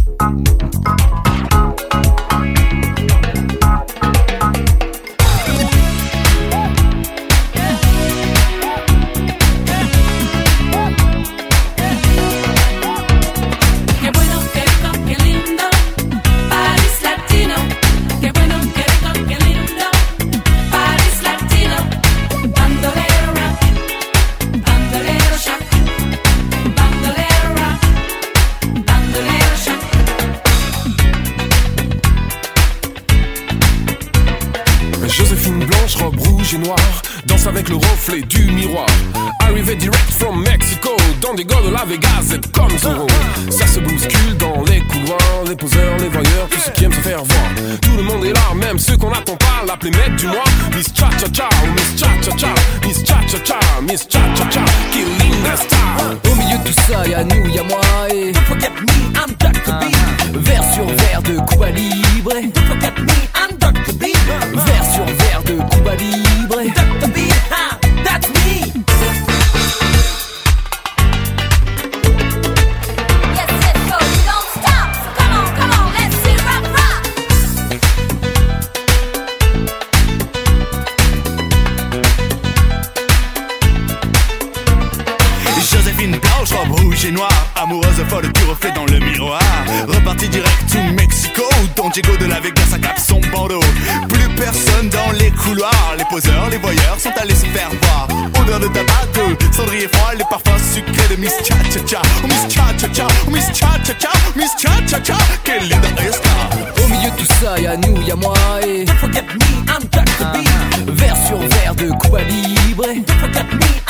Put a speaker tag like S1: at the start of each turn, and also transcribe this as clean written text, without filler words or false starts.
S1: Danse avec le reflet du miroir. Arrivé direct from Mexico, dans des gars de la Vegas, c'est comme Zorro. Ça se bouscule dans les couloirs, les poseurs, les voyeurs, tous ceux qui aiment se faire voir. Tout le monde est là, même ceux qu'on n'attend pas. L'appeler maître du mois, Miss Cha Cha Cha, Miss Cha Cha Cha, Miss Cha Cha Cha, Miss Cha Cha Cha, killing the star.
S2: Au milieu de tout ça, y'a nous, y'a moi et
S3: Don't forget me, I'm Dr. B.
S2: Vers sur verre de Cuba Libre.
S3: Don't forget me, I'm Dr. B.
S2: Vers sur verre de Cuba Libre.
S3: Dr. B, ha, that's me.
S4: Yes, yes, go, you don't stop. So come on, let's see rock, rock.
S5: Joséphine blanche, robe rouge et noire, amoureuse folle du reflet dans le miroir. Reparti direct to Mexico, Don Diego de la Vegas accapare son bandeau. Plus personne dans les couloirs, les poseurs, les voyeurs sont allés se faire voir. Odeur de tabac, de cendrier froid, les parfums sucrés de Miss Cha Cha Cha. Oh Miss Cha Cha Cha, oh Miss Cha Cha Cha, Miss Cha Cha Cha, quelle linda esta.
S2: Au milieu de tout ça, y'a nous, y'a moi et
S3: Don't forget me, I'm Dr. B.
S2: Vers sur verre de Cuba Libre.
S3: Don't forget me,